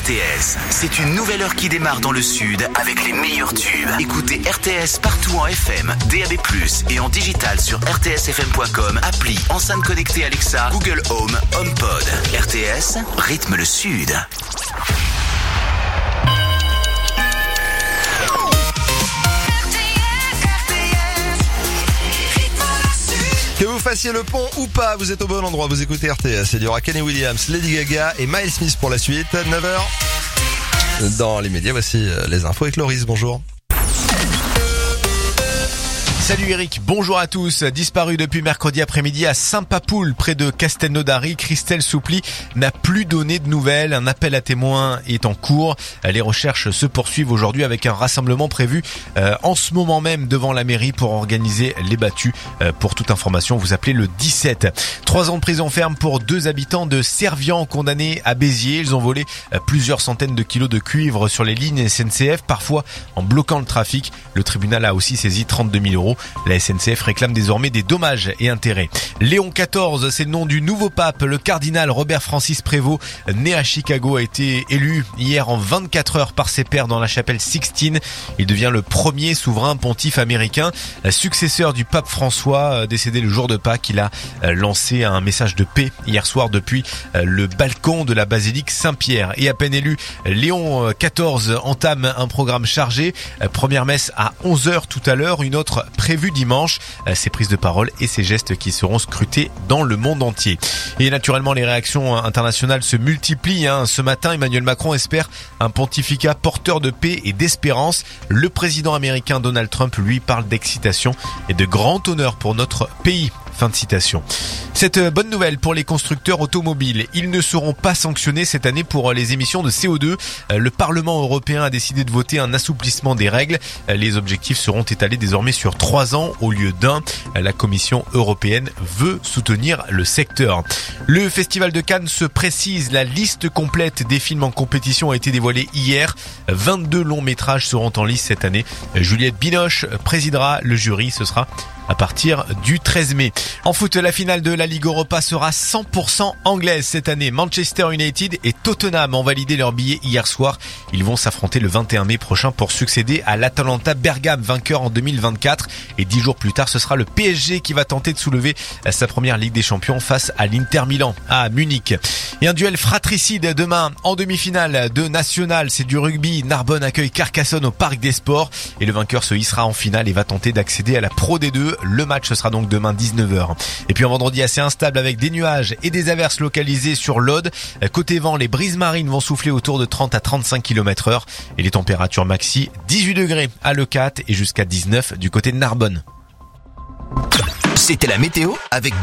RTS. C'est une nouvelle heure qui démarre dans le sud avec les meilleurs tubes. Écoutez RTS partout en FM, DAB+, et en digital sur rtsfm.com, appli, enceinte connectée Alexa, Google Home, HomePod. RTS, rythme le sud. Que vous fassiez le pont ou pas, vous êtes au bon endroit, vous écoutez RTS. Il y aura Kenny Williams, Lady Gaga et Miles Smith pour la suite. 9h. Dans les médias, voici les infos avec Loris, bonjour. Salut Eric, bonjour à tous. Disparue depuis mercredi après-midi à Saint-Papoul, près de Castelnaudary, Christelle Soupli n'a plus donné de nouvelles. Un appel à témoins est en cours. Les recherches se poursuivent aujourd'hui avec un rassemblement prévu en ce moment même devant la mairie pour organiser les battues. Pour toute information, vous appelez le 17. 3 ans de prison ferme pour 2 habitants de Servian condamnés à Béziers. Ils ont volé plusieurs centaines de kilos de cuivre sur les lignes SNCF, parfois en bloquant le trafic. Le tribunal a aussi saisi 32 000 euros. La SNCF réclame désormais des dommages et intérêts. Léon XIV, c'est le nom du nouveau pape. Le cardinal Robert Francis Prévost, né à Chicago, a été élu hier en 24 heures par ses pairs dans la chapelle Sixtine. Il devient le premier souverain pontife américain, successeur du pape François, décédé le jour de Pâques. Il a lancé un message de paix hier soir depuis le balcon de la basilique Saint-Pierre. Et à peine élu, Léon XIV entame un programme chargé. Première messe à 11h tout à l'heure, une autre prévu dimanche, ces prises de parole et ces gestes qui seront scrutés dans le monde entier. Et naturellement, les réactions internationales se multiplient. Ce matin, Emmanuel Macron espère un pontificat porteur de paix et d'espérance. Le président américain Donald Trump, lui, parle d'excitation et de grand honneur pour notre pays. Fin de citation. Cette bonne nouvelle pour les constructeurs automobiles. Ils ne seront pas sanctionnés cette année pour les émissions de CO2. Le Parlement européen a décidé de voter un assouplissement des règles. Les objectifs seront étalés désormais sur 3 ans au lieu d'1. La Commission européenne veut soutenir le secteur. Le Festival de Cannes se précise. La liste complète des films en compétition a été dévoilée hier. 22 longs métrages seront en lice cette année. Juliette Binoche présidera le jury. Ce sera à partir du 13 mai. En foot, la finale de la Ligue Europa sera 100% anglaise cette année. Manchester United et Tottenham ont validé leur billet hier soir. Ils vont s'affronter le 21 mai prochain pour succéder à l'Atalanta Bergame, vainqueur en 2024. Et 10 jours plus tard, ce sera le PSG qui va tenter de soulever sa première Ligue des Champions face à l'Inter Milan à Munich. Et un duel fratricide demain en demi-finale de National. C'est du rugby. Narbonne accueille Carcassonne au Parc des Sports. Et le vainqueur se hissera en finale et va tenter d'accéder à la Pro D2. Le match, ce sera donc demain 19h. Et puis un vendredi assez instable avec des nuages et des averses localisées sur l'Aude. Côté vent, les brises marines vont souffler autour de 30 à 35 km/h. Et les températures maxi, 18 degrés à Leucate et jusqu'à 19 du côté de Narbonne. C'était la météo avec